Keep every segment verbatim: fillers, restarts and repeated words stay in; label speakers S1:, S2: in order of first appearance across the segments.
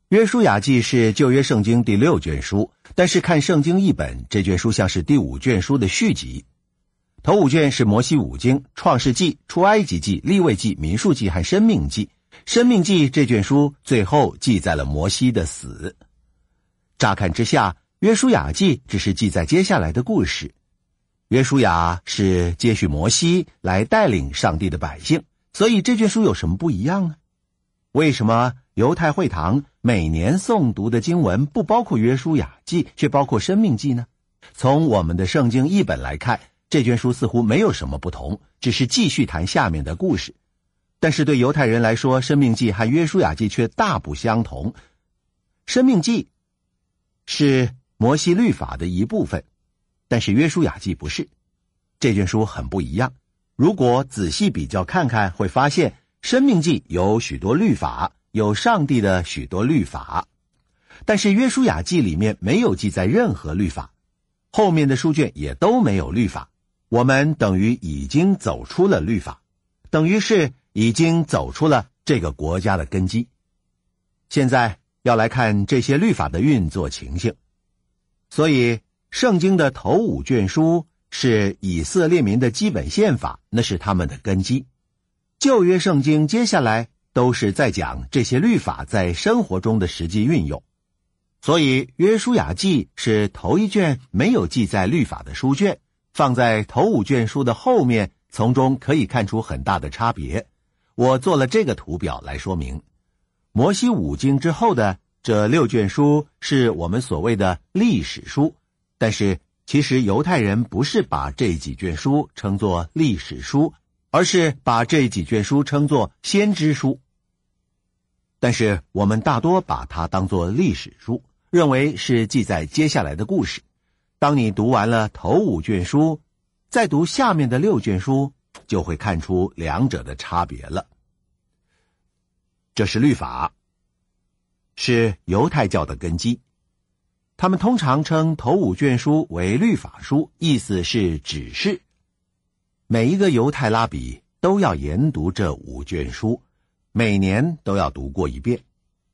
S1: 约书亚记是旧约圣经第六卷书，但是看圣经译本，这卷书像是第五卷书的续集。头五卷是摩西五经、创世纪、出埃及记、利未记、民数记和申命记。申命记这卷书最后记载了摩西的死。乍看之下，约书亚记只是记载接下来的故事。约书亚是接续摩西来带领上帝的百姓，所以这卷书有什么不一样呢？为什么犹太会堂每年诵读的经文不包括约书亚记，却包括申命记呢？从我们的圣经译本来看，这卷书似乎没有什么不同，只是继续谈下面的故事。但是对犹太人来说，申命记和约书亚记却大不相同。申命记是摩西律法的一部分，但是约书亚记不是。这卷书很不一样。如果仔细比较看看，会发现申命记有许多律法，有上帝的许多律法，但是约书亚记里面没有记载任何律法，后面的书卷也都没有律法。我们等于已经走出了律法，等于是已经走出了这个国家的根基。现在要来看这些律法的运作情形。所以圣经的头五卷书是以色列民的基本宪法，那是他们的根基。旧约圣经接下来都是在讲这些律法在生活中的实际运用。所以约书亚记是头一卷没有记载律法的书卷，放在头五卷书的后面，从中可以看出很大的差别。我做了这个图表来说明。摩西五经之后的这六卷书是我们所谓的历史书，但是其实犹太人不是把这几卷书称作历史书，而是把这几卷书称作先知书。但是我们大多把它当作历史书，认为是记载接下来的故事。当你读完了头五卷书，再读下面的六卷书，就会看出两者的差别了。这是律法，是犹太教的根基。他们通常称头五卷书为律法书，意思是指示。每一个犹太拉比都要研读这五卷书，每年都要读过一遍。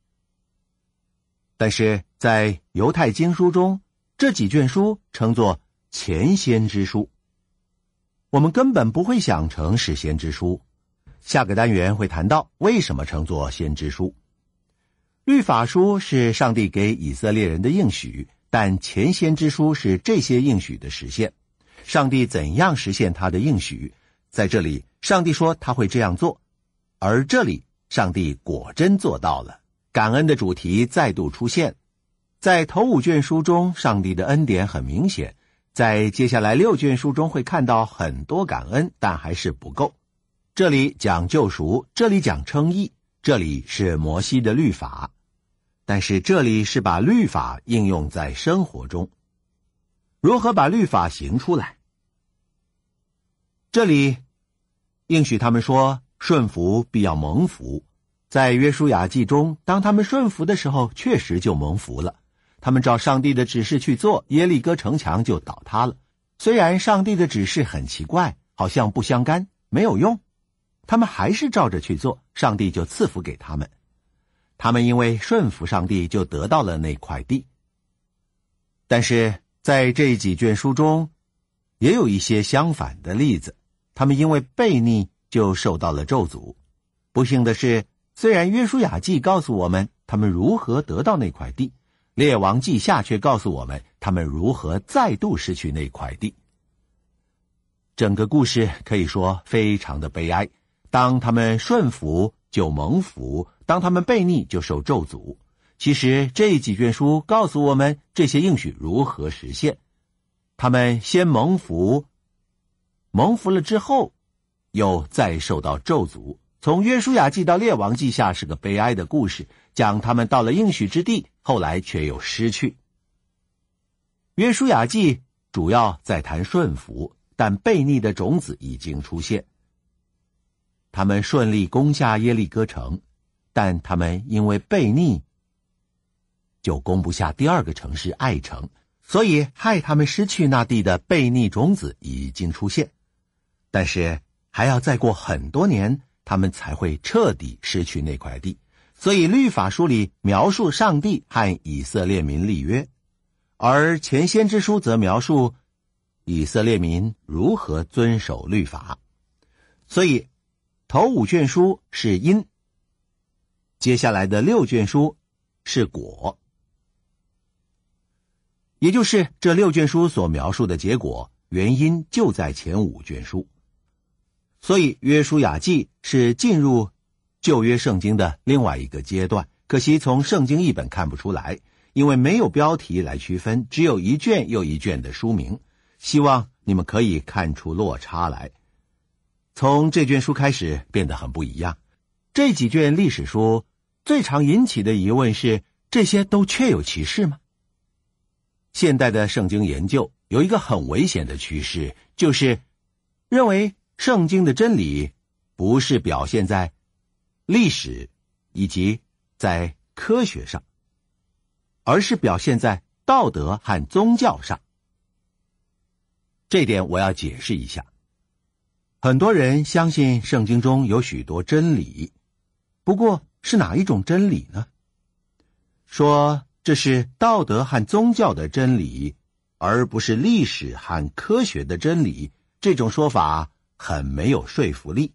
S1: 但是在犹太经书中，这几卷书称作前先知书。我们根本不会想成是先知书。下个单元会谈到为什么称作先知书。律法书是上帝给以色列人的应许，但前先知书是这些应许的实现。上帝怎样实现他的应许？在这里，上帝说他会这样做，而这里上帝果真做到了。感恩的主题再度出现。在头五卷书中，上帝的恩典很明显，在接下来六卷书中会看到很多感恩，但还是不够。这里讲救赎，这里讲称义，这里是摩西的律法，但是这里是把律法应用在生活中。如何把律法行出来？这里应许他们说，顺服必要蒙福。在约书亚记中，当他们顺服的时候，确实就蒙福了。他们照上帝的指示去做，耶利哥城墙就倒塌了。虽然上帝的指示很奇怪，好像不相干，没有用，他们还是照着去做，上帝就赐福给他们。他们因为顺服上帝，就得到了那块地。但是在这几卷书中，也有一些相反的例子，他们因为悖逆就受到了咒诅。不幸的是，虽然约书亚记告诉我们他们如何得到那块地，列王记下却告诉我们他们如何再度失去那块地。整个故事可以说非常的悲哀。当他们顺服就蒙福，当他们悖逆就受咒诅。其实这几卷书告诉我们这些应许如何实现。他们先蒙福，蒙福了之后又再受到咒诅。从约书亚记到列王记下是个悲哀的故事，讲他们到了应许之地，后来却又失去。约书亚记主要在谈顺服，但悖逆的种子已经出现。他们顺利攻下耶利哥城，但他们因为悖逆就攻不下第二个城市爱城，所以害他们失去那地的悖逆种子已经出现。但是还要再过很多年，他们才会彻底失去那块地。 所以律法书里描述上帝和以色列民立约，而前先知书则描述以色列民如何遵守律法。所以头五卷书是因，接下来的六卷书是果，也就是这六卷书所描述的结果，原因就在前五卷书。所以约书亚记是进入旧约圣经的另外一个阶段，可惜从圣经译本看不出来，因为没有标题来区分，只有一卷又一卷的书名，希望你们可以看出落差来。从这卷书开始变得很不一样。这几卷历史书最常引起的疑问是，这些都确有其事吗？现代的圣经研究有一个很危险的趋势，就是认为圣经的真理不是表现在历史以及在科学上，而是表现在道德和宗教上。这点我要解释一下。很多人相信圣经中有许多真理，不过是哪一种真理呢？说这是道德和宗教的真理，而不是历史和科学的真理，这种说法很没有说服力。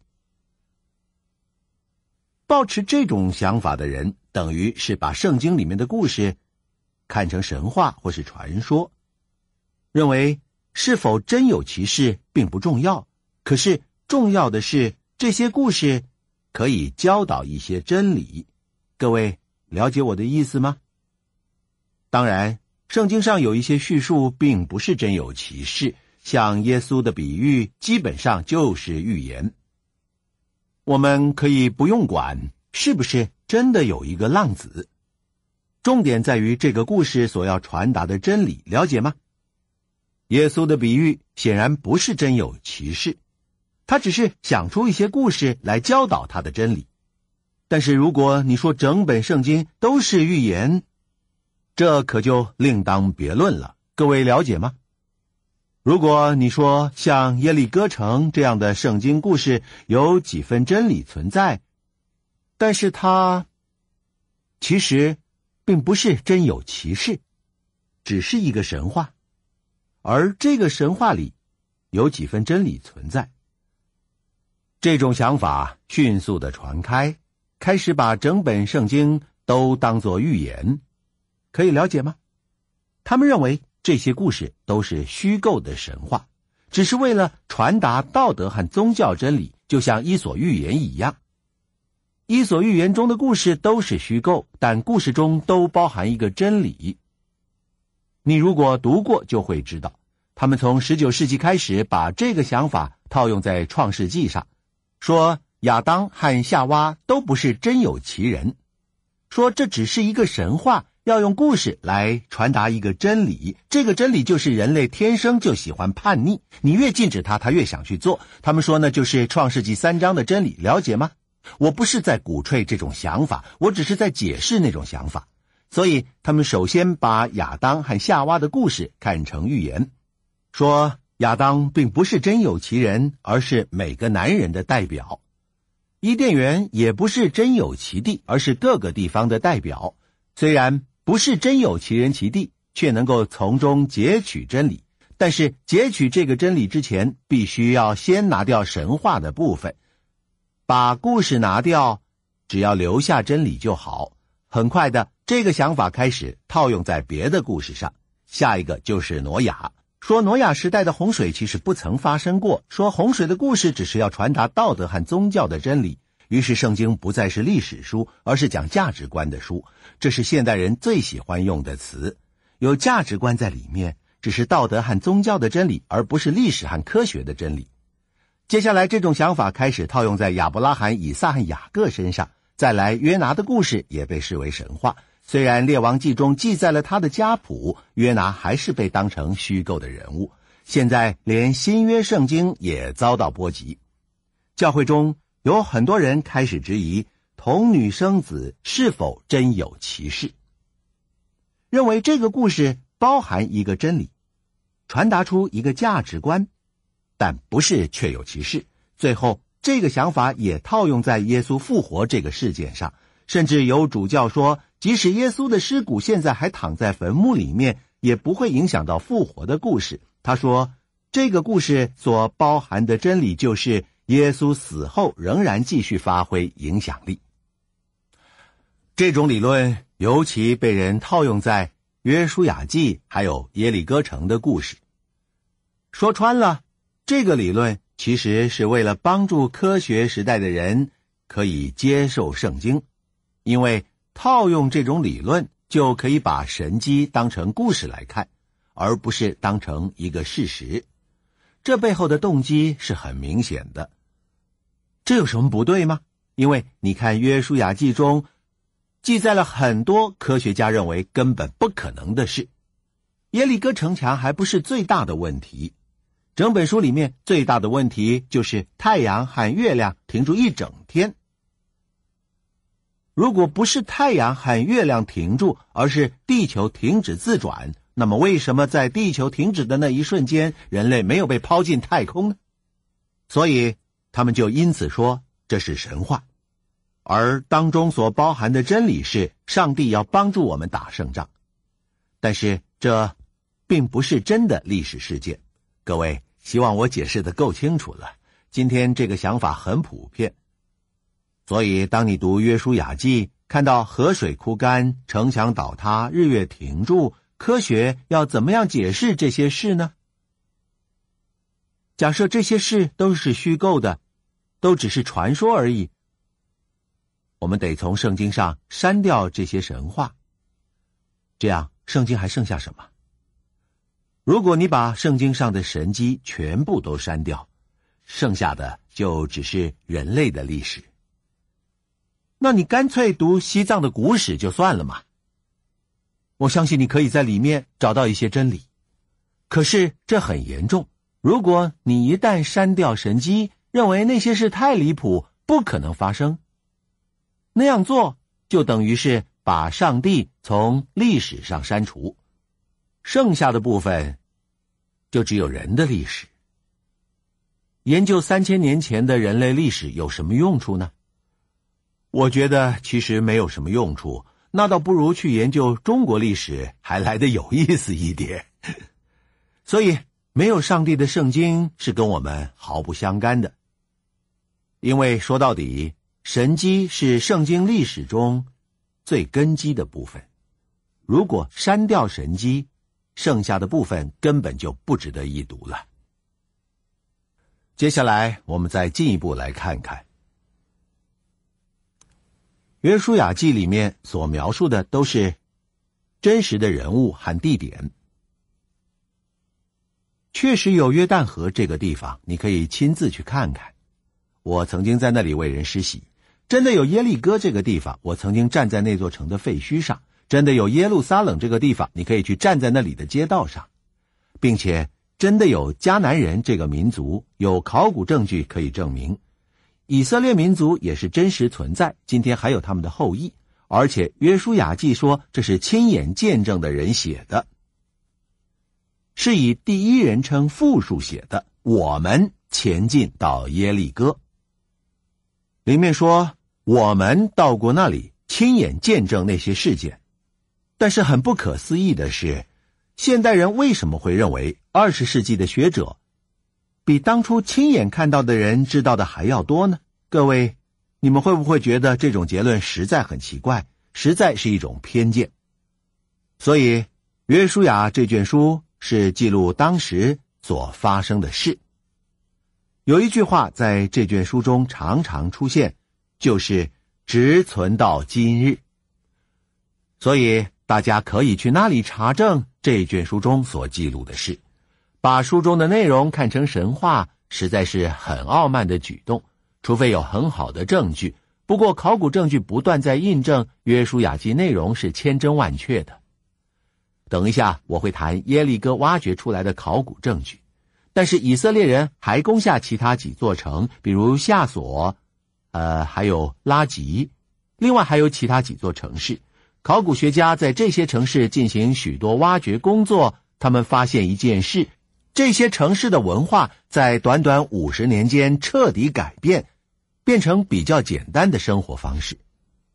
S1: 抱持这种想法的人，等于是把圣经里面的故事看成神话或是传说，认为是否真有其事并不重要，可是重要的是这些故事可以教导一些真理。各位了解我的意思吗？当然，圣经上有一些叙述并不是真有其事，像耶稣的比喻基本上就是预言。我们可以不用管是不是真的有一个浪子，重点在于这个故事所要传达的真理，了解吗？耶稣的比喻显然不是真有其事，他只是想出一些故事来教导他的真理。但是如果你说整本圣经都是预言，这可就另当别论了，各位了解吗？如果你说像耶利哥城这样的圣经故事有几分真理存在，但是它其实并不是真有其事，只是一个神话，而这个神话里有几分真理存在。这种想法迅速地传开，开始把整本圣经都当作预言，可以了解吗？他们认为这些故事都是虚构的神话，只是为了传达道德和宗教真理，就像伊索寓言一样。伊索寓言中的故事都是虚构，但故事中都包含一个真理。你如果读过就会知道，他们从十九世纪开始把这个想法套用在创世纪上，说亚当和夏娃都不是真有其人，说这只是一个神话，要用故事来传达一个真理，这个真理就是人类天生就喜欢叛逆，你越禁止他，他越想去做。他们说呢，就是创世纪三章的真理，了解吗？我不是在鼓吹这种想法，我只是在解释那种想法。所以他们首先把亚当和夏娃的故事看成预言，说亚当并不是真有其人，而是每个男人的代表。伊甸园也不是真有其地，而是各个地方的代表。虽然不是真有其人其地，却能够从中截取真理，但是截取这个真理之前，必须要先拿掉神话的部分，把故事拿掉，只要留下真理就好。很快的，这个想法开始套用在别的故事上。下一个就是挪亚，说挪亚时代的洪水其实不曾发生过，说洪水的故事只是要传达道德和宗教的真理。于是圣经不再是历史书，而是讲价值观的书，这是现代人最喜欢用的词。有价值观在里面，只是道德和宗教的真理，而不是历史和科学的真理。接下来这种想法开始套用在亚伯拉罕、以撒和雅各身上。再来，约拿的故事也被视为神话，虽然列王记中记载了他的家谱，约拿还是被当成虚构的人物。现在连新约圣经也遭到波及，教会中有很多人开始质疑童女生子是否真有其事，认为这个故事包含一个真理，传达出一个价值观，但不是确有其事。最后这个想法也套用在耶稣复活这个事件上， 甚至有主教说，即使耶稣的尸骨现在还躺在坟墓里面，也不会影响到复活的故事。他说，这个故事所包含的真理就是耶稣死后仍然继续发挥影响力。这种理论尤其被人套用在约书亚记还有耶利哥城的故事。说穿了，这个理论其实是为了帮助科学时代的人可以接受圣经，因为套用这种理论就可以把神迹当成故事来看，而不是当成一个事实。这背后的动机是很明显的。这有什么不对吗？因为你看约书亚记中记载了很多科学家认为根本不可能的事。耶利哥城墙还不是最大的问题，整本书里面最大的问题就是太阳和月亮停住一整天。如果不是太阳和月亮停住，而是地球停止自转，那么为什么在地球停止的那一瞬间，人类没有被抛进太空呢？所以他们就因此说这是神话，而当中所包含的真理是上帝要帮助我们打胜仗。但是这并不是真的历史事件。各位，希望我解释得够清楚了。今天这个想法很普遍，所以当你读约书亚记，看到河水枯干、城墙倒塌、日月停住，科学要怎么样解释这些事呢？假设这些事都是虚构的，都只是传说而已，我们得从圣经上删掉这些神话。这样圣经还剩下什么？如果你把圣经上的神迹全部都删掉，剩下的就只是人类的历史。那你干脆读西藏的古史就算了嘛。我相信你可以在里面找到一些真理。可是这很严重，如果你一旦删掉神迹，认为那些事太离谱，不可能发生，那样做就等于是把上帝从历史上删除，剩下的部分就只有人的历史。研究三千年前的人类历史有什么用处呢？我觉得其实没有什么用处，那倒不如去研究中国历史还来得有意思一点。所以没有上帝的圣经是跟我们毫不相干的。因为说到底，神迹是圣经历史中最根基的部分。如果删掉神迹，剩下的部分根本就不值得一读了。接下来我们再进一步来看看约书亚记里面所描述的都是真实的人物和地点。确实有约旦河这个地方，你可以亲自去看看。我曾经在那里为人施洗。真的有耶利哥这个地方，我曾经站在那座城的废墟上。真的有耶路撒冷这个地方，你可以去站在那里的街道上。并且真的有迦南人这个民族，有考古证据可以证明。以色列民族也是真实存在，今天还有他们的后裔。而且约书亚记说这是亲眼见证的人写的，是以第一人称复数写的。我们前进到耶利哥，里面说我们到过那里，亲眼见证那些事件。但是很不可思议的是，现代人为什么会认为二十世纪的学者比当初亲眼看到的人知道的还要多呢？各位，你们会不会觉得这种结论实在很奇怪，实在是一种偏见？所以约书亚这卷书是记录当时所发生的事。有一句话在这卷书中常常出现，就是直存到今日。所以大家可以去那里查证这卷书中所记录的事。把书中的内容看成神话，实在是很傲慢的举动，除非有很好的证据。不过考古证据不断在印证约书亚记内容是千真万确的。等一下我会谈耶利哥挖掘出来的考古证据。但是以色列人还攻下其他几座城，比如夏索，呃，还有拉吉，另外还有其他几座城市。考古学家在这些城市进行许多挖掘工作，他们发现一件事，这些城市的文化在短短五十年间彻底改变，变成比较简单的生活方式。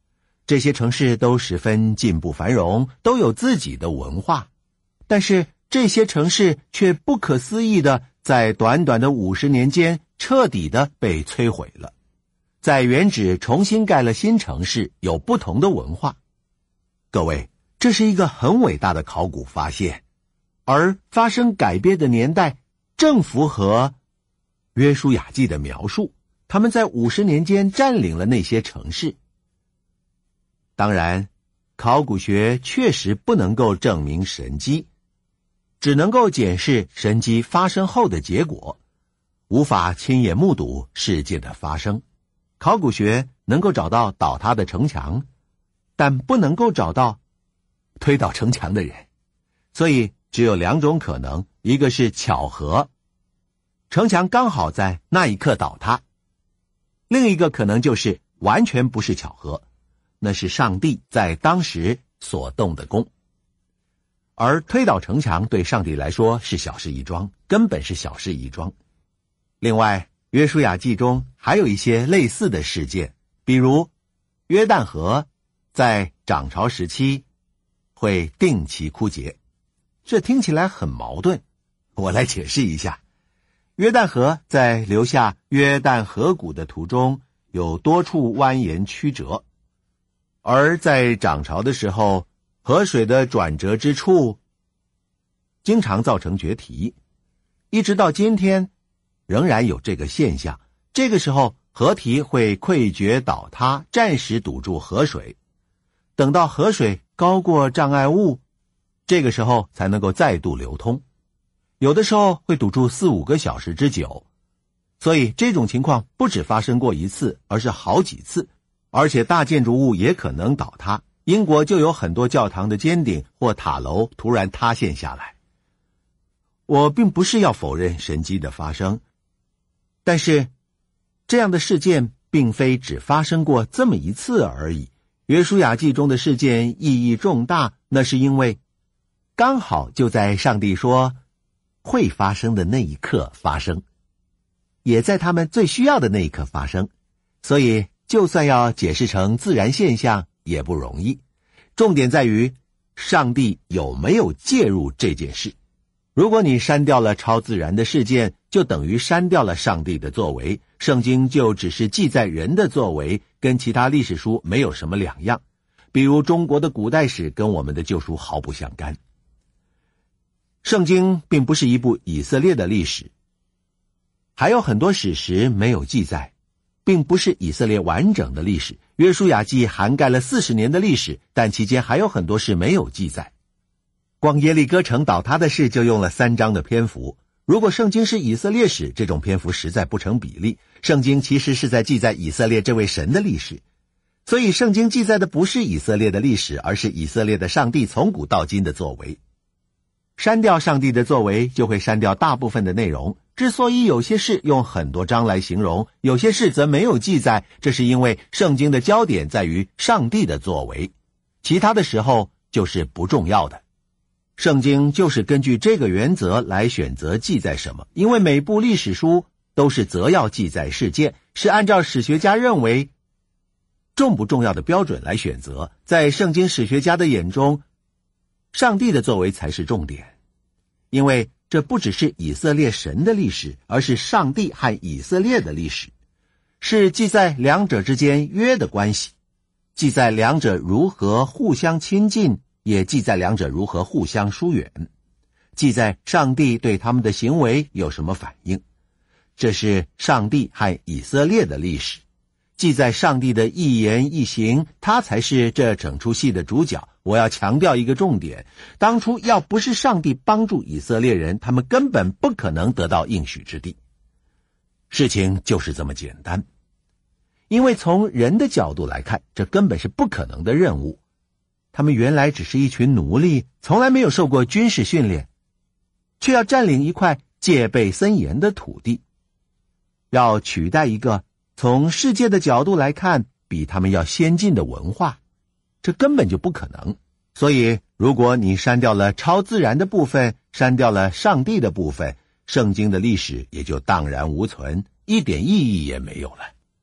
S1: 这些城市都十分进步繁荣，都有自己的文化，但是这些城市却不可思议的在短短的五十年间彻底的被摧毁了，在原址重新盖了新城市，有不同的文化。各位，这是一个很伟大的考古发现，而发生改变的年代正符合约书亚记的描述，他们在五十年间占领了那些城市。当然，考古学确实不能够证明神迹，只能够检视神迹发生后的结果，无法亲眼目睹事件的发生。考古学能够找到倒塌的城墙，但不能够找到推倒城墙的人，所以只有两种可能，一个是巧合，城墙刚好在那一刻倒塌，另一个可能就是完全不是巧合，那是上帝在当时所动的工。而推倒城墙对上帝来说是小事一桩，根本是小事一桩。另外，约书亚记中还有一些类似的事件，比如约旦河在涨潮时期会定期枯竭，这听起来很矛盾，我来解释一下。约旦河在流下约旦河谷的途中有多处蜿蜒曲折，而在涨潮的时候，河水的转折之处经常造成决堤，一直到今天仍然有这个现象。这个时候河堤会溃决倒塌，暂时堵住河水，等到河水高过障碍物，这个时候才能够再度流通，有的时候会堵住四五个小时之久。所以这种情况不只发生过一次，而是好几次，而且大建筑物也可能倒塌。英国就有很多教堂的尖顶或塔楼突然塌陷下来。我并不是要否认神迹的发生，但是这样的事件并非只发生过这么一次而已。约书亚记中的事件意义重大，那是因为刚好就在上帝说会发生的那一刻发生，也在他们最需要的那一刻发生，所以就算要解释成自然现象也不容易。重点在于上帝有没有介入这件事。如果你删掉了超自然的事件，就等于删掉了上帝的作为，圣经就只是记载人的作为，跟其他历史书没有什么两样。比如中国的古代史跟我们的旧书毫不相干。圣经并不是一部以色列的历史，还有很多史实没有记载，并不是以色列完整的历史。约书亚记涵盖了四十年的历史，但期间还有很多事没有记载。光耶利哥城倒塌的事就用了三章的篇幅，如果圣经是以色列史，这种篇幅实在不成比例。圣经其实是在记载以色列这位神的历史，所以圣经记载的不是以色列的历史，而是以色列的上帝从古到今的作为。删掉上帝的作为，就会删掉大部分的内容。之所以有些事用很多章来形容，有些事则没有记载，这是因为圣经的焦点在于上帝的作为，其他的时候就是不重要的。圣经就是根据这个原则来选择记载什么，因为每部历史书都是择要记载事件，是按照史学家认为重不重要的标准来选择。在圣经史学家的眼中，上帝的作为才是重点，因为这不只是以色列神的历史，而是上帝和以色列的历史，是记载两者之间约的关系，记载两者如何互相亲近，也记载两者如何互相疏远，记载上帝对他们的行为有什么反应。这是上帝和以色列的历史，记载上帝的一言一行，他才是这整出戏的主角。我要强调一个重点，当初要不是上帝帮助以色列人，他们根本不可能得到应许之地。事情就是这么简单，因为从人的角度来看，这根本是不可能的任务。他们原来只是一群奴隶，从来没有受过军事训练，却要占领一块戒备森严的土地，要取代一个从世界的角度来看比他们要先进的文化，这根本就不可能。所以如果你删掉了超自然的部分，删掉了上帝的部分，圣经的历史也就荡然无存，一点意义也没有了。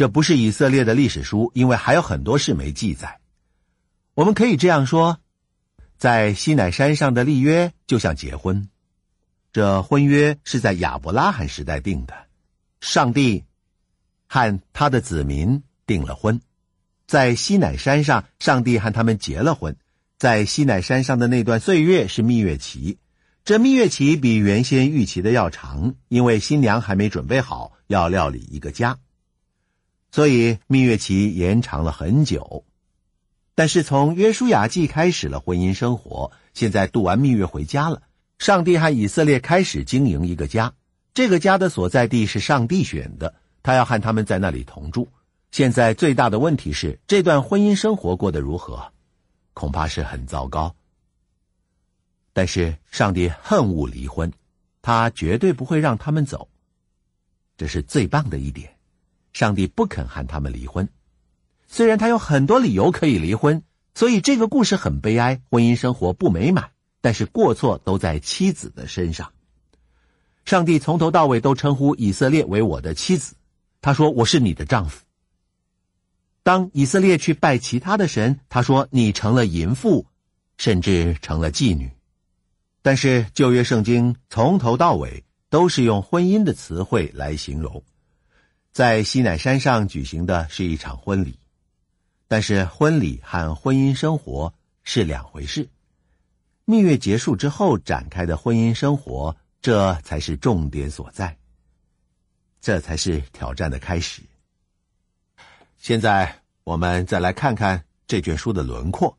S1: 这不是以色列的历史书，因为还有很多事没记载。我们可以这样说，在西乃山上的立约就像结婚，这婚约是在亚伯拉罕时代定的，上帝和他的子民订了婚，在西乃山上上帝和他们结了婚。在西乃山上的那段岁月是蜜月期，这蜜月期比原先预期的要长，因为新娘还没准备好要料理一个家，所以蜜月期延长了很久。但是从约书亚记开始了婚姻生活，现在度完蜜月回家了，上帝和以色列开始经营一个家，这个家的所在地是上帝选的，他要和他们在那里同住。现在最大的问题是，这段婚姻生活过得如何？恐怕是很糟糕。但是上帝恨恶离婚，他绝对不会让他们走，这是最棒的一点。上帝不肯和他们离婚，虽然他有很多理由可以离婚，所以这个故事很悲哀，婚姻生活不美满，但是过错都在妻子的身上。上帝从头到尾都称呼以色列为我的妻子，他说我是你的丈夫。当以色列去拜其他的神，他说你成了淫妇，甚至成了妓女。但是旧约圣经从头到尾都是用婚姻的词汇来形容。在西乃山上举行的是一场婚礼，但是婚礼和婚姻生活是两回事。蜜月结束之后展开的婚姻生活，这才是重点所在，这才是挑战的开始。现在我们再来看看这卷书的轮廓。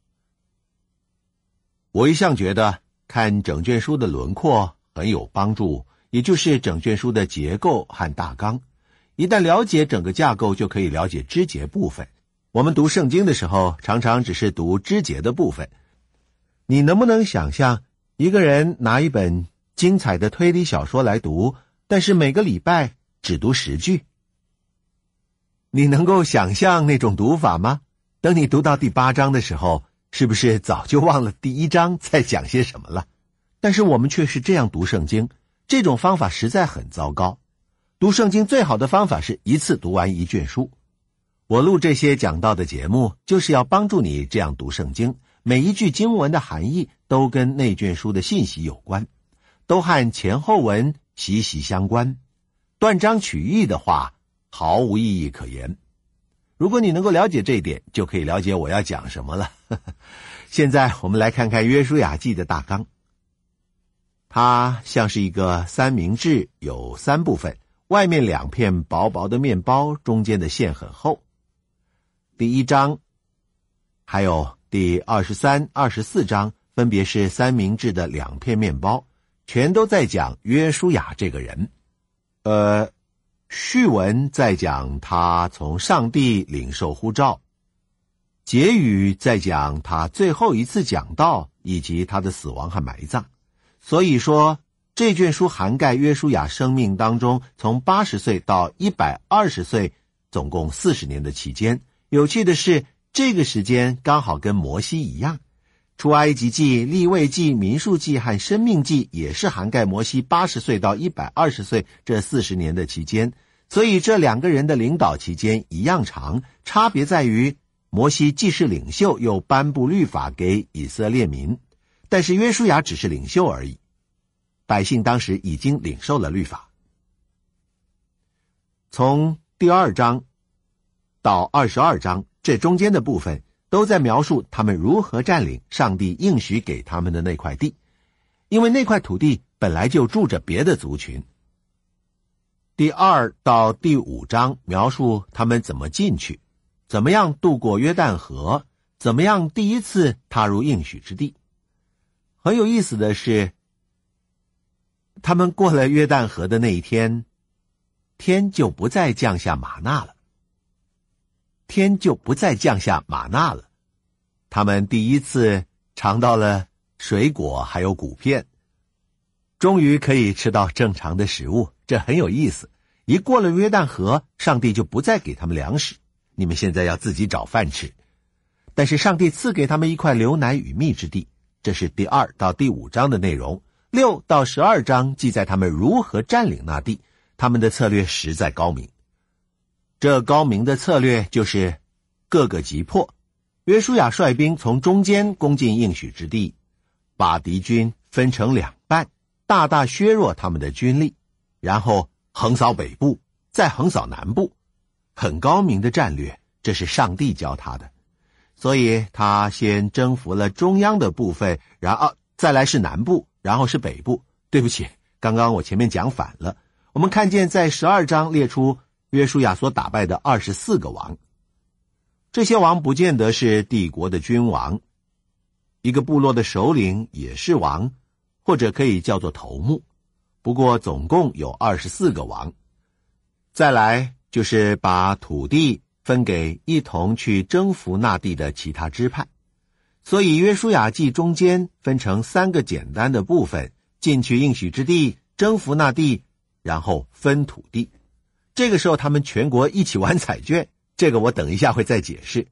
S1: 我一向觉得看整卷书的轮廓很有帮助，也就是整卷书的结构和大纲。一旦了解整个架构，就可以了解枝节部分。我们读圣经的时候，常常只是读枝节的部分。你能不能想象一个人拿一本精彩的推理小说来读，但是每个礼拜只读十句？你能够想象那种读法吗？等你读到第八章的时候，是不是早就忘了第一章在讲些什么了？但是我们却是这样读圣经，这种方法实在很糟糕。读圣经最好的方法是一次读完一卷书。我录这些讲道的节目，就是要帮助你这样读圣经，每一句经文的含义都跟那卷书的信息有关，都和前后文息息相关。断章取义的话毫无意义可言。如果你能够了解这一点，就可以了解我要讲什么了。现在我们来看看约书亚记的大纲。它像是一个三明治，有三部分，外面两片薄薄的面包，中间的馅很厚。第一章还有第二十三、二十四章分别是三明治的两片面包，全都在讲约书亚这个人。呃序文在讲他从上帝领受呼召，结语在讲他最后一次讲道以及他的死亡和埋葬。所以说这卷书涵盖约书亚生命当中从八十岁到一百二十岁，总共四十年的期间。有趣的是，这个时间刚好跟摩西一样，出埃及记、利未记、民数记和申命记也是涵盖摩西八十岁到一百二十岁这四十年的期间。所以这两个人的领导期间一样长，差别在于摩西既是领袖又颁布律法给以色列民，但是约书亚只是领袖而已，百姓当时已经领受了律法。从第二章到二十二章，这中间的部分都在描述他们如何占领上帝应许给他们的那块地，因为那块土地本来就住着别的族群。第二到第五章描述他们怎么进去，怎么样渡过约旦河，怎么样第一次踏入应许之地。很有意思的是，他们过了约旦河的那一天，天就不再降下玛纳了。天就不再降下玛纳了。他们第一次尝到了水果还有谷片，终于可以吃到正常的食物，这很有意思。一过了约旦河，上帝就不再给他们粮食，你们现在要自己找饭吃。但是上帝赐给他们一块流奶与蜜之地，这是第二到第五章的内容。六到十二章记载他们如何占领那地，他们的策略实在高明。 这高明的策略就是各个击破。约书亚率兵从中间攻进应许之地，把敌军分成两半，大大削弱他们的军力，然后横扫北部，再横扫南部。很高明的战略，这是上帝教他的。所以他先征服了中央的部分，然后、啊、再来是南部，然后是北部。对不起，刚刚我前面讲反了。我们看见在十二章列出约书亚所打败的二十四个王，这些王不见得是帝国的君王，一个部落的首领也是王，或者可以叫做头目。不过总共有二十四个王。再来就是把土地分给一同去征服那地的其他支派。所以约书亚记中间分成三个简单的部分，进去应许之地，征服那地，然后分土地。这个时候他们全国一起玩彩券，这个我等一下会再解释。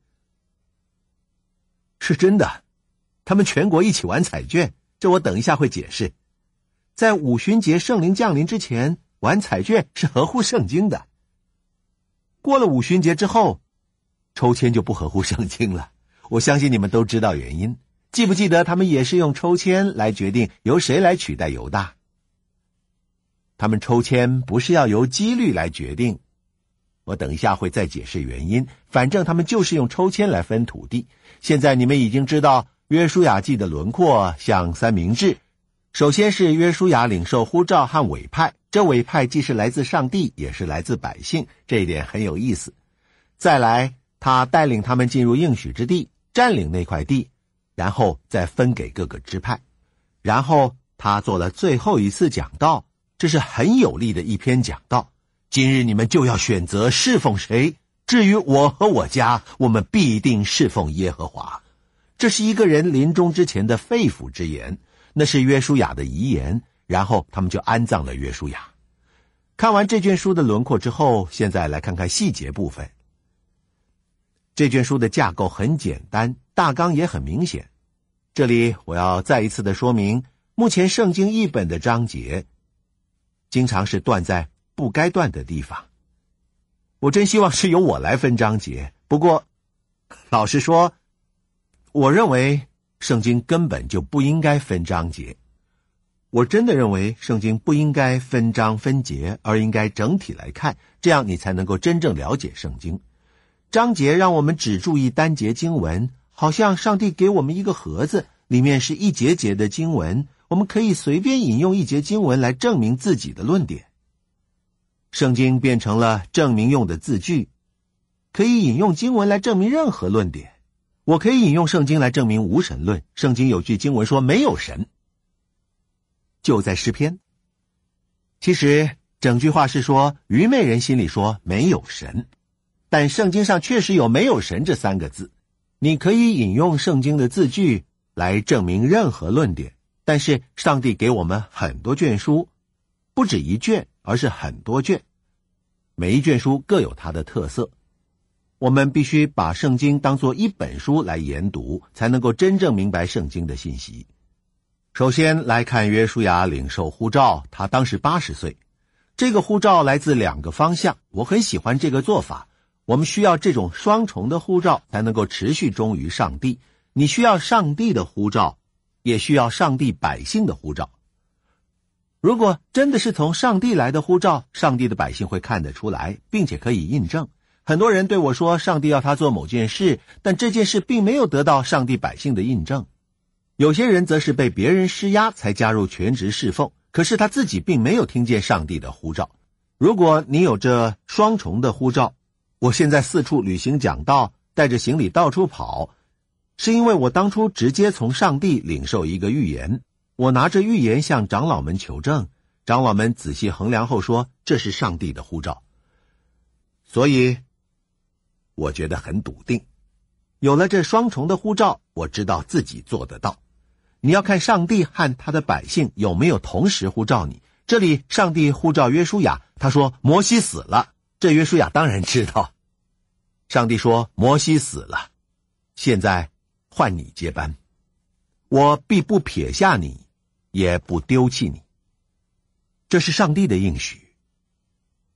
S1: 是真的，他们全国一起玩彩券，这我等一下会解释。在五旬节圣灵降临之前，玩彩券是合乎圣经的。过了五旬节之后，抽签就不合乎圣经了。我相信你们都知道原因。记不记得他们也是用抽签来决定由谁来取代犹大？他们抽签不是要由几率来决定，我等一下会再解释原因。反正他们就是用抽签来分土地。现在你们已经知道约书亚记的轮廓像三明治。首先是约书亚领受呼召和委派，这委派既是来自上帝，也是来自百姓，这一点很有意思。再来，他带领他们进入应许之地，占领那块地，然后再分给各个支派。然后他做了最后一次讲道，这是很有力的一篇讲道。今日你们就要选择侍奉谁，至于我和我家，我们必定侍奉耶和华。这是一个人临终之前的肺腑之言，那是约书亚的遗言，然后他们就安葬了约书亚。看完这卷书的轮廓之后，现在来看看细节部分。这卷书的架构很简单，大纲也很明显。这里我要再一次的说明，目前圣经译本的章节经常是断在不该断的地方。我真希望是由我来分章节，不过老实说，我认为圣经根本就不应该分章节。我真的认为圣经不应该分章分节，而应该整体来看，这样你才能够真正了解圣经。章节让我们只注意单节经文，好像上帝给我们一个盒子，里面是一节节的经文，我们可以随便引用一节经文来证明自己的论点。圣经变成了证明用的字句，可以引用经文来证明任何论点。我可以引用圣经来证明无神论，圣经有句经文说没有神，就在诗篇。其实整句话是说愚昧人心里说没有神，但圣经上确实有没有神这三个字。你可以引用圣经的字句来证明任何论点，但是上帝给我们很多卷书，不止一卷，而是很多卷，每一卷书各有它的特色。我们必须把圣经当作一本书来研读，才能够真正明白圣经的信息。首先来看约书亚领受呼召，他当时八十岁。这个呼召来自两个方向，我很喜欢这个做法。我们需要这种双重的呼召，才能够持续忠于上帝。你需要上帝的呼召，也需要上帝百姓的呼召。如果真的是从上帝来的呼召，上帝的百姓会看得出来，并且可以印证。很多人对我说上帝要他做某件事，但这件事并没有得到上帝百姓的印证。有些人则是被别人施压才加入全职侍奉，可是他自己并没有听见上帝的呼召。如果你有这双重的呼召，我现在四处旅行讲道，带着行李到处跑，是因为我当初直接从上帝领受一个预言。我拿着预言向长老们求证，长老们仔细衡量后说这是上帝的呼召。所以我觉得很笃定，有了这双重的呼召，我知道自己做得到。你要看上帝和他的百姓有没有同时呼召你。这里上帝呼召约书亚，他说摩西死了，这约书亚当然知道。上帝说摩西死了，现在换你接班，我必不撇下你，也不丢弃你。这是上帝的应许。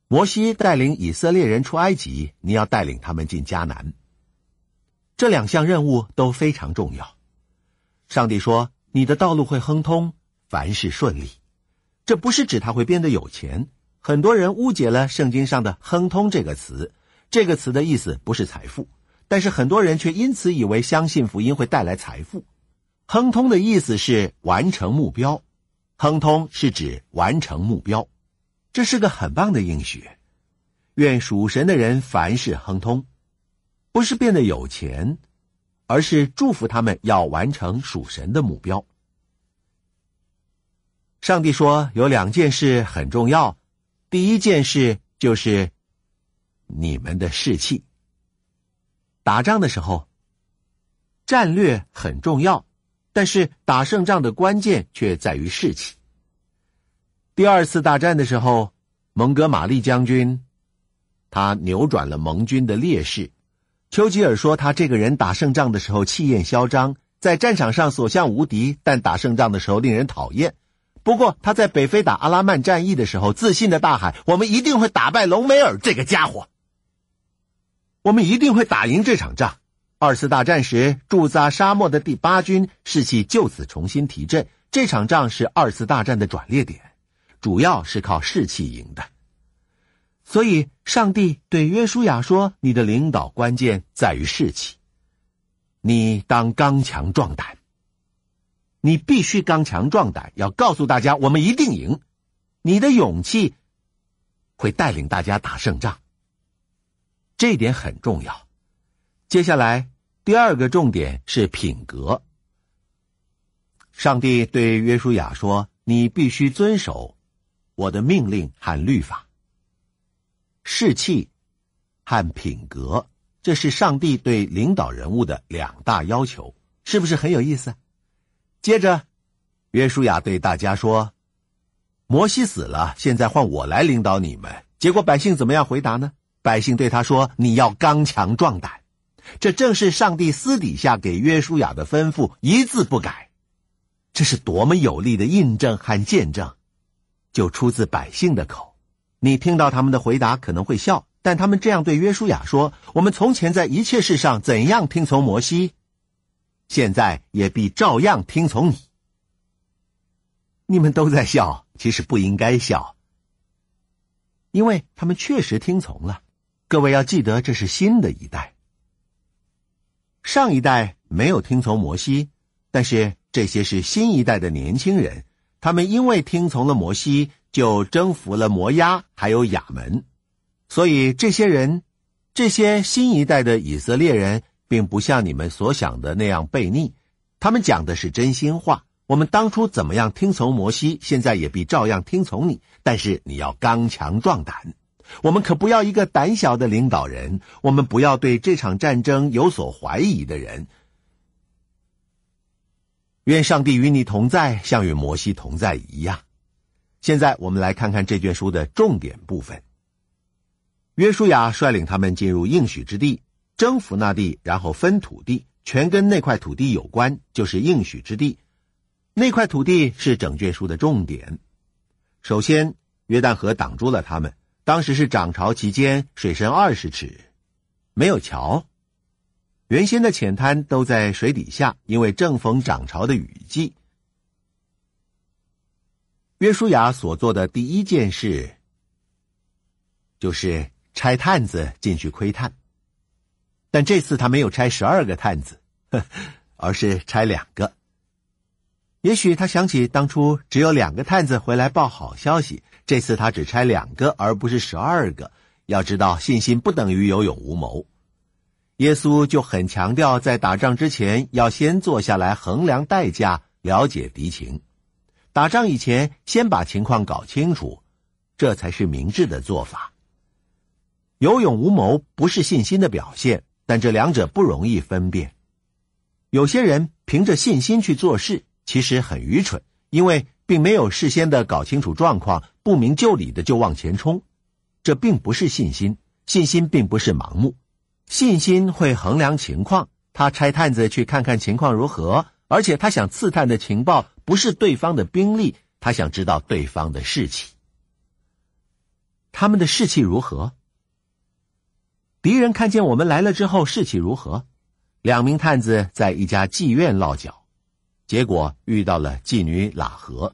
S1: 摩西带领以色列人出埃及，你要带领他们进迦南。这两项任务都非常重要。上帝说，你的道路会亨通，凡事顺利。这不是指他会变得有钱，很多人误解了圣经上的亨通这个词，这个词的意思不是财富，但是很多人却因此以为相信福音会带来财富。亨通的意思是完成目标，亨通是指完成目标，这是个很棒的应许。愿属神的人凡事亨通，不是变得有钱，而是祝福他们要完成属神的目标。上帝说有两件事很重要，第一件事就是你们的士气。打仗的时候，战略很重要，但是打胜仗的关键却在于士气。第二次大战的时候，蒙哥马利将军他扭转了盟军的劣势。丘吉尔说他这个人打胜仗的时候气焰嚣张，在战场上所向无敌，但打胜仗的时候令人讨厌。不过他在北非打阿拉曼战役的时候自信的大喊，我们一定会打败隆美尔这个家伙，我们一定会打赢这场仗。二次大战时驻扎沙漠的第八军士气就此重新提振，这场仗是二次大战的转捩点，主要是靠士气赢的。所以上帝对约书亚说，你的领导关键在于士气，你当刚强壮胆，你必须刚强壮胆，要告诉大家我们一定赢，你的勇气会带领大家打胜仗，这一点很重要。接下来第二个重点是品格。上帝对约书亚说，你必须遵守我的命令和律法。士气和品格，这是上帝对领导人物的两大要求，是不是很有意思？接着约书亚对大家说，摩西死了，现在换我来领导你们。结果百姓怎么样回答呢？百姓对他说，你要刚强壮胆。这正是上帝私底下给约书亚的吩咐，一字不改。这是多么有力的印证和见证，就出自百姓的口。你听到他们的回答可能会笑，但他们这样对约书亚说，我们从前在一切事上怎样听从摩西，现在也必照样听从你。你们都在笑，其实不应该笑，因为他们确实听从了。各位要记得，这是新的一代。上一代没有听从摩西，但是这些是新一代的年轻人，他们因为听从了摩西，就征服了摩押还有亚门。所以这些人，这些新一代的以色列人并不像你们所想的那样悖逆，他们讲的是真心话。我们当初怎么样听从摩西，现在也必照样听从你，但是你要刚强壮胆。我们可不要一个胆小的领导人，我们不要对这场战争有所怀疑的人。愿上帝与你同在，像与摩西同在一样。现在我们来看看这卷书的重点部分。约书亚率领他们进入应许之地，征服那地，然后分土地，全跟那块土地有关，就是应许之地。那块土地是整卷书的重点。首先，约旦河挡住了他们，当时是涨潮期间，水深二十尺，没有桥。原先的浅滩都在水底下，因为正逢涨潮的雨季。约书亚所做的第一件事，就是拆探子进去窥探。但这次他没有拆十二个探子，呵，而是拆两个。也许他想起当初只有两个探子回来报好消息，这次他只拆两个，而不是十二个。要知道，信心不等于有勇无谋。耶稣就很强调，在打仗之前要先坐下来衡量代价，了解敌情。打仗以前，先把情况搞清楚，这才是明智的做法。有勇无谋不是信心的表现，但这两者不容易分辨。有些人凭着信心去做事，其实很愚蠢，因为并没有事先的搞清楚状况，不明就里的就往前冲。这并不是信心，信心并不是盲目。信心会衡量情况，他拆探子去看看情况如何，而且他想刺探的情报不是对方的兵力，他想知道对方的士气。 他们的士气如何？敌人看见我们来了之后士气如何？两名探子在一家妓院落脚，结果遇到了妓女喇合。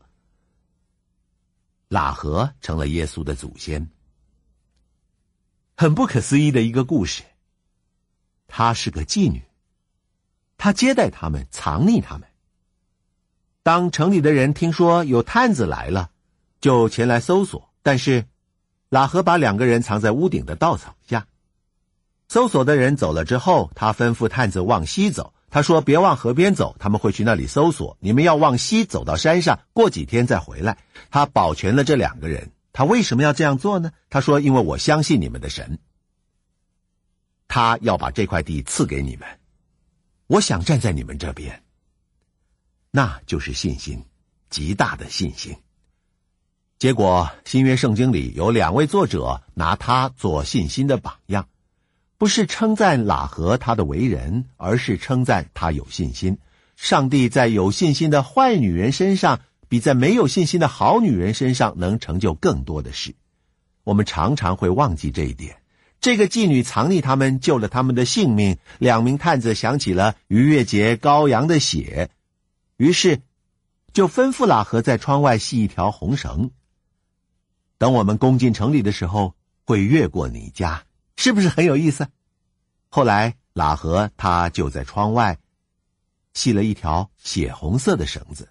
S1: 喇合成了耶稣的祖先。很不可思议的一个故事。她是个妓女，她接待他们，藏匿他们。当城里的人听说有探子来了，就前来搜索，但是喇合把两个人藏在屋顶的稻草下。搜索的人走了之后，他吩咐探子往西走，他说别往河边走，他们会去那里搜索，你们要往西走到山上，过几天再回来。他保全了这两个人。他为什么要这样做呢？他说因为我相信你们的神，他要把这块地赐给你们，我想站在你们这边。那就是信心，极大的信心。结果新约圣经里有两位作者拿他做信心的榜样，不是称赞喇合他的为人，而是称赞他有信心。上帝在有信心的坏女人身上，比在没有信心的好女人身上能成就更多的事。我们常常会忘记这一点。这个妓女藏匿他们，救了他们的性命。两名探子想起了逾越节羔羊的血，于是就吩咐喇合在窗外系一条红绳，等我们攻进城里的时候会越过你家。是不是很有意思？后来喇合他就在窗外系了一条血红色的绳子，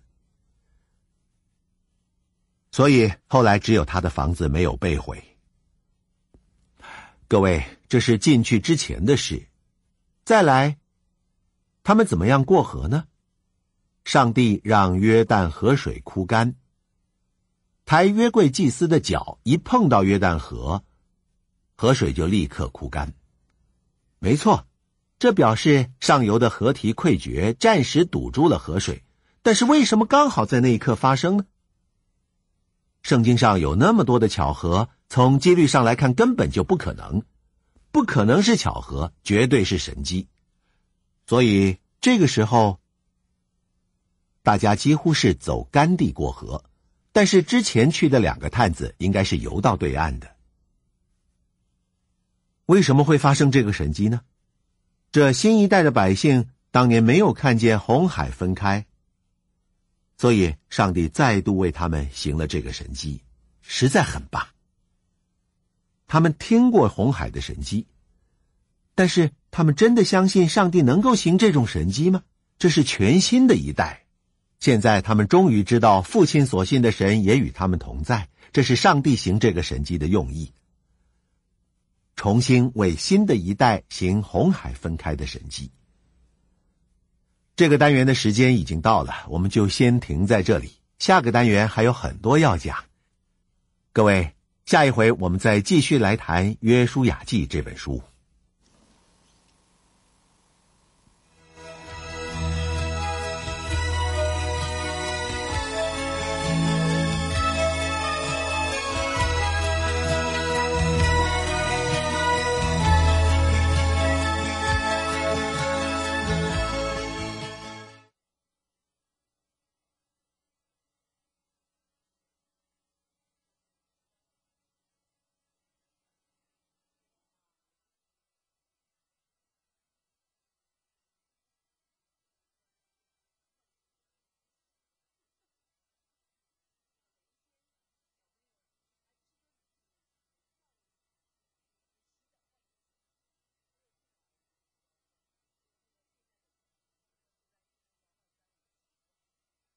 S1: 所以后来只有他的房子没有被毁。各位，这是进去之前的事。再来，他们怎么样过河呢？上帝让约旦河水枯干，抬约柜祭司的脚一碰到约旦河，河水就立刻枯干。没错，这表示上游的河堤溃决，暂时堵住了河水。但是为什么刚好在那一刻发生呢？圣经上有那么多的巧合，从几率上来看根本就不可能。不可能是巧合，绝对是神迹。所以这个时候大家几乎是走干地过河，但是之前去的两个探子应该是游到对岸的。为什么会发生这个神迹呢？这新一代的百姓当年没有看见红海分开，所以上帝再度为他们行了这个神迹，实在很棒。他们听过红海的神迹，但是他们真的相信上帝能够行这种神迹吗？这是全新的一代。现在他们终于知道父亲所信的神也与他们同在，这是上帝行这个神迹的用意，重新为新的一代行红海分开的神迹。这个单元的时间已经到了，我们就先停在这里，下个单元还有很多要讲。各位，下一回我们再继续来谈《约书亚记》这本书。